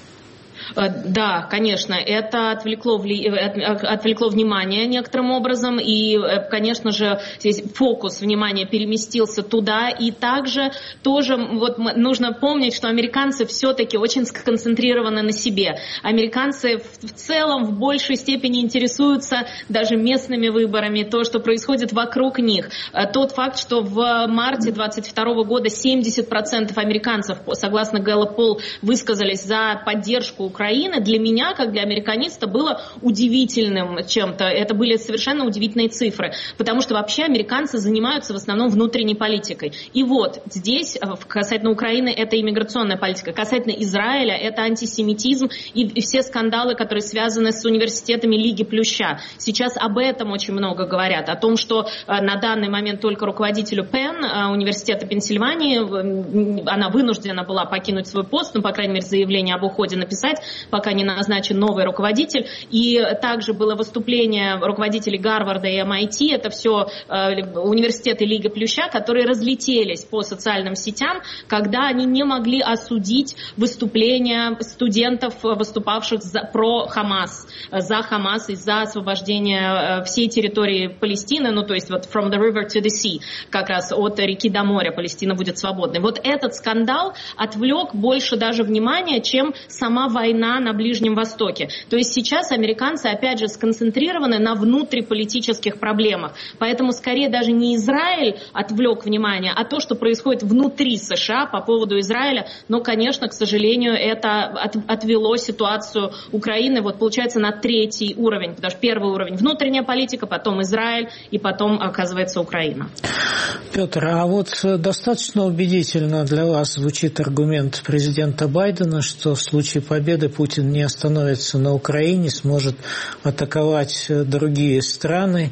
Да, конечно, это отвлекло, вли... отвлекло внимание некоторым образом, и, конечно же, здесь фокус внимания переместился туда, и также тоже вот нужно помнить, что американцы все-таки очень сконцентрированы на себе. Американцы в целом в большей степени интересуются даже местными выборами, то, что происходит вокруг них. Тот факт, что в марте двадцать второго года семьдесят процентов американцев, согласно Gallup Poll, высказались за поддержку Украины, Украины, для меня, как для американиста, было удивительным чем-то. Это были совершенно удивительные цифры, потому что вообще американцы занимаются в основном внутренней политикой. И вот здесь, касательно Украины, это иммиграционная политика, касательно Израиля, это антисемитизм и, и все скандалы, которые связаны с университетами Лиги Плюща. Сейчас об этом очень много говорят, о том, что на данный момент только руководителю Пенн, университета Пенсильвании, она вынуждена была покинуть свой пост, ну, по крайней мере, заявление об уходе написать, пока не назначен новый руководитель. И также было выступление руководителей Гарварда и эм ай ти, это все э, университеты Лиги Плюща, которые разлетелись по социальным сетям, когда они не могли осудить выступления студентов, выступавших за, про Хамас, за Хамас и за освобождение всей территории Палестины, ну то есть вот from the river to the sea, как раз от реки до моря Палестина будет свободной. Вот этот скандал отвлек больше даже внимания, чем сама война на Ближнем Востоке. То есть сейчас американцы, опять же, сконцентрированы на внутриполитических проблемах. Поэтому скорее даже не Израиль отвлек внимание, а то, что происходит внутри США по поводу Израиля. Но, конечно, к сожалению, это от, отвело ситуацию Украины, вот получается, на третий уровень. Потому что первый уровень — внутренняя политика, потом Израиль и потом, оказывается, Украина. Петр, а вот достаточно убедительно для вас звучит аргумент президента Байдена, что в случае победы Путин не остановится на Украине, сможет атаковать другие страны,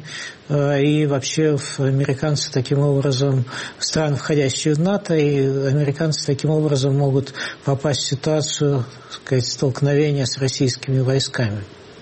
и вообще американцы таким образом, страны, входящие в НАТО, и американцы таким образом могут попасть в ситуацию, так сказать, столкновения с российскими войсками?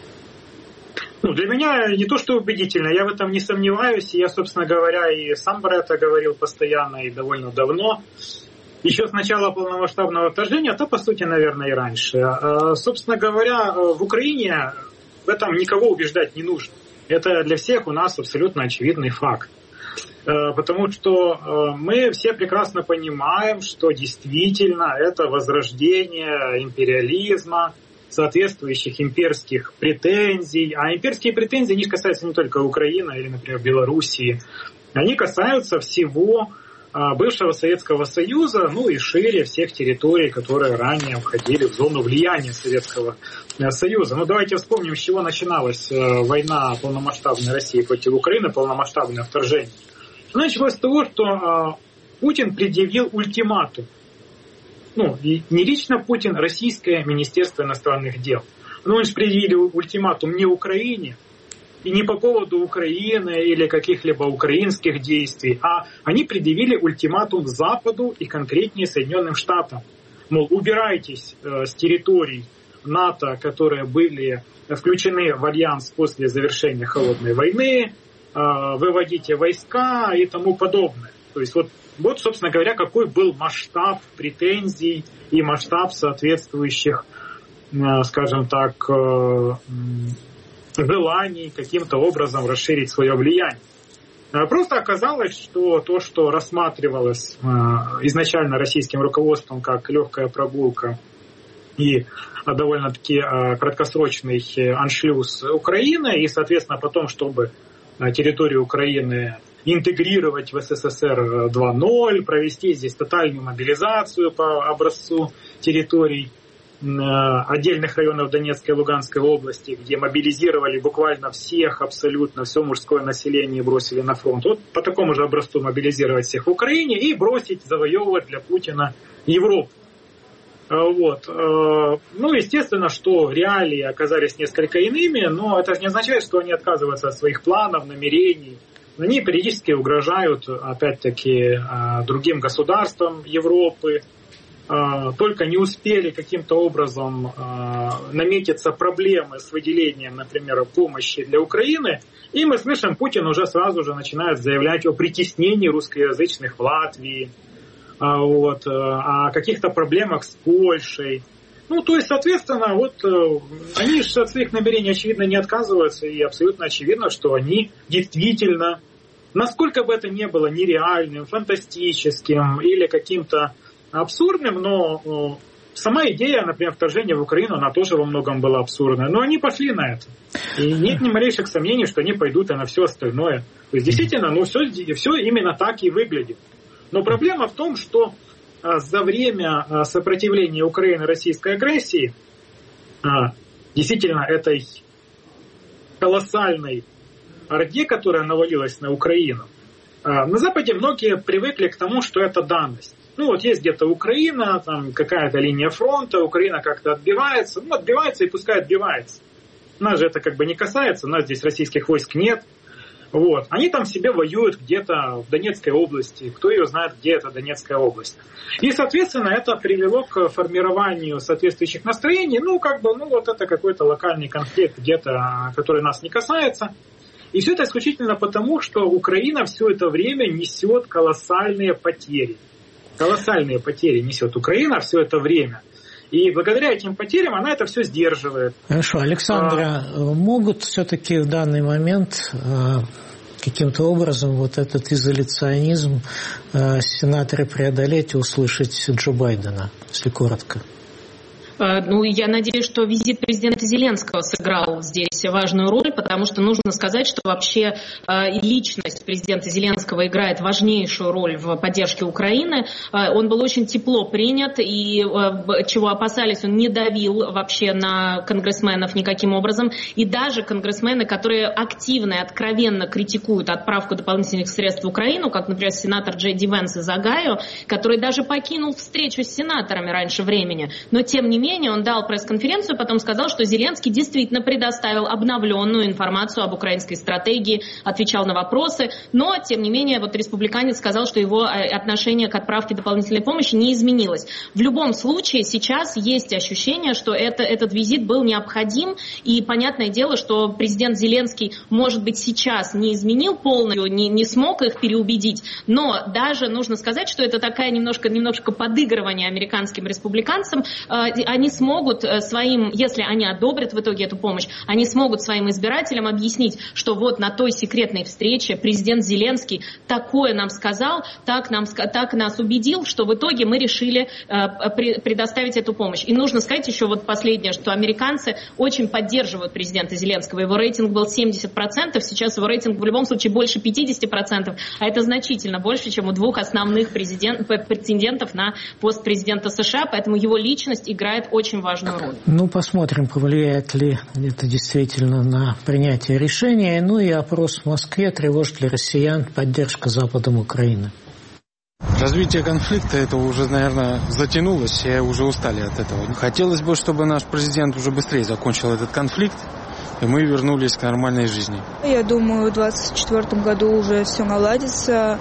Ну, для меня не то, что убедительно, я в этом не сомневаюсь, я, собственно говоря, и сам про это говорил постоянно и довольно давно. Еще с начала полномасштабного вторжения, а то, по сути, наверное, и раньше. Собственно говоря, в Украине в этом никого убеждать не нужно. Это для всех у нас абсолютно очевидный факт. Потому что мы все прекрасно понимаем, что действительно это возрождение империализма, соответствующих имперских претензий. А имперские претензии, они касаются не только Украины или, например, Белоруссии. Они касаются всего бывшего Советского Союза, ну и шире всех территорий, которые ранее входили в зону влияния Советского Союза. Ну давайте вспомним, с чего начиналась война полномасштабной России против Украины, полномасштабное вторжение. Началось с того, что Путин предъявил ультиматум. Ну, и не лично Путин, российское Министерство иностранных дел. Но он же предъявил ультиматум не Украине, и не по поводу Украины или каких-либо украинских действий, а они предъявили ультиматум Западу и конкретнее Соединенным Штатам. Мол, убирайтесь э, с территорий НАТО, которые были включены в альянс после завершения холодной войны, э, выводите войска и тому подобное. То есть вот, вот, собственно говоря, какой был масштаб претензий и масштаб соответствующих, э, скажем так, э, желаний каким-то образом расширить свое влияние. Просто оказалось, что то, что рассматривалось изначально российским руководством как легкая прогулка и довольно-таки краткосрочный аншлюз Украины, и, соответственно, потом, чтобы территорию Украины интегрировать в СССР два ноль, провести здесь тотальную мобилизацию по образцу территорий отдельных районов Донецкой и Луганской области, где мобилизировали буквально всех, абсолютно все мужское население и бросили на фронт. Вот по такому же образцу мобилизировать всех в Украине и бросить завоевывать для Путина Европу. Вот. Ну, естественно, что реалии оказались несколько иными, но это не означает, что они отказываются от своих планов, намерений. Они периодически угрожают, опять-таки, другим государствам Европы. Только не успели каким-то образом наметиться проблемы с выделением, например, помощи для Украины, и мы слышим, Путин уже сразу же начинает заявлять о притеснении русскоязычных в Латвии, вот, о каких-то проблемах с Польшей. Ну, то есть, соответственно, вот они же от своих намерений, очевидно, не отказываются, и абсолютно очевидно, что они действительно, насколько бы это ни было нереальным, фантастическим или каким-то абсурдным, но сама идея, например, вторжения в Украину, она тоже во многом была абсурдная. Но они пошли на это. И нет ни малейших сомнений, что они пойдут и на все остальное. То есть, действительно, ну, все, все именно так и выглядит. Но проблема в том, что за время сопротивления Украины российской агрессии, действительно, этой колоссальной орде, которая навалилась на Украину, на Западе многие привыкли к тому, что это данность. Ну, вот есть где-то Украина, там какая-то линия фронта, Украина как-то отбивается. Ну, отбивается и пускай отбивается. Нас же это как бы не касается, у нас здесь российских войск нет. Вот. Они там себе воюют где-то в Донецкой области. Кто ее знает, где эта Донецкая область. И, соответственно, это привело к формированию соответствующих настроений. Ну, как бы, ну, вот это какой-то локальный конфликт где-то, который нас не касается. И все это исключительно потому, что Украина все это время несет колоссальные потери. Колоссальные потери несет Украина все это время. И благодаря этим потерям она это все сдерживает. Хорошо, Александр, а... могут все-таки в данный момент каким-то образом вот этот изоляционизм сенаторы преодолеть и услышать Джо Байдена, если коротко? Ну, я надеюсь, что визит президента Зеленского сыграл здесь важную роль, потому что нужно сказать, что вообще личность президента Зеленского играет важнейшую роль в поддержке Украины. Он был очень тепло принят, и чего опасались, он не давил вообще на конгрессменов никаким образом. И даже конгрессмены, которые активно и откровенно критикуют отправку дополнительных средств в Украину, как, например, сенатор Джей Ди Венс из Огайо, который даже покинул встречу с сенаторами раньше времени, но тем не менее он дал пресс-конференцию, потом сказал, что Зеленский действительно предоставил обновленную информацию об украинской стратегии, отвечал на вопросы, но, тем не менее, вот республиканец сказал, что его отношение к отправке дополнительной помощи не изменилось. В любом случае, сейчас есть ощущение, что это, этот визит был необходим, и понятное дело, что президент Зеленский, может быть, сейчас не изменил полностью, не, не смог их переубедить, но даже нужно сказать, что это такая немножко, немножко подыгрывание американским республиканцам. Они смогут своим, если они одобрят в итоге эту помощь, они смогут своим избирателям объяснить, что вот на той секретной встрече президент Зеленский такое нам сказал, так, нам, так нас убедил, что в итоге мы решили э, предоставить эту помощь. И нужно сказать еще вот последнее, что американцы очень поддерживают президента Зеленского. Его рейтинг был семьдесят процентов, сейчас его рейтинг в любом случае больше пятьдесят процентов, а это значительно больше, чем у двух основных претендентов на пост президента США, поэтому его личность играет очень важную роль. Ну, посмотрим, повлияет ли это действительно на принятие решения. Ну и опрос в Москве, тревожит ли россиян поддержка Западом Украины. Развитие конфликта, это уже, наверное, затянулось, и уже устали от этого. Хотелось бы, чтобы наш президент уже быстрее закончил этот конфликт, и мы вернулись к нормальной жизни. Я думаю, в двадцать четвёртом году уже все наладится,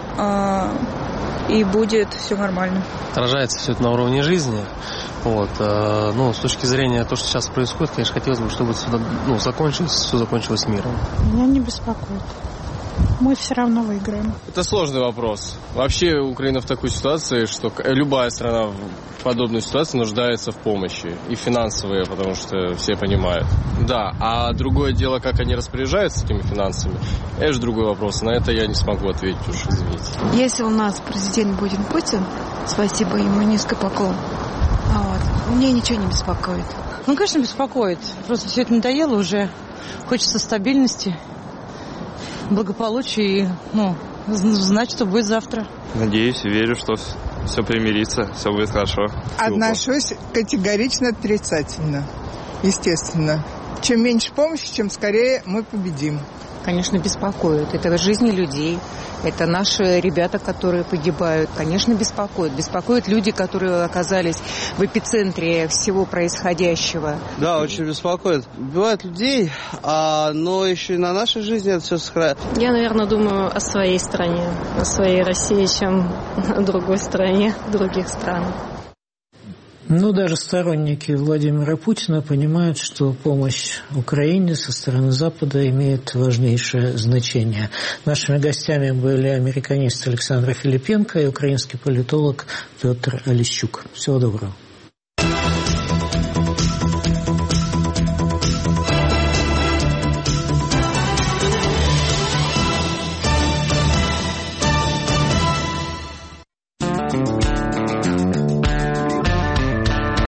и будет все нормально. Отражается все это на уровне жизни. Вот, э, ну, с точки зрения того, что сейчас происходит, конечно, хотелось бы, чтобы это ну, закончилось, все закончилось миром. Меня не беспокоит. Мы все равно выиграем. Это сложный вопрос. Вообще Украина в такой ситуации, что любая страна в подобной ситуации нуждается в помощи. И финансовые, потому что все понимают. Да, а другое дело, как они распоряжаются этими финансами, это же другой вопрос. На это я не смогу ответить уж, извините. Если у нас президент будет Путин, спасибо ему, низкий поклон. Вот. Мне ничего не беспокоит. Ну, конечно, беспокоит. Просто все это надоело уже. Хочется стабильности, благополучия и, ну, знать, что будет завтра. Надеюсь, верю, что все примирится, все будет хорошо. Отношусь категорично отрицательно, естественно. Чем меньше помощи, чем скорее мы победим. Конечно, беспокоит. Это жизни людей. Это наши ребята, которые погибают. Конечно, беспокоит. Беспокоят люди, которые оказались в эпицентре всего происходящего. Да, очень беспокоит. Убивают людей, а, но еще и на нашей жизни это все сохраняет. Я, наверное, думаю о своей стране, о своей России, чем о другой стране, других странах. Но даже сторонники Владимира Путина понимают, что помощь Украине со стороны Запада имеет важнейшее значение. Нашими гостями были американист Александра Филипенко и украинский политолог Петр Олещук. Всего доброго.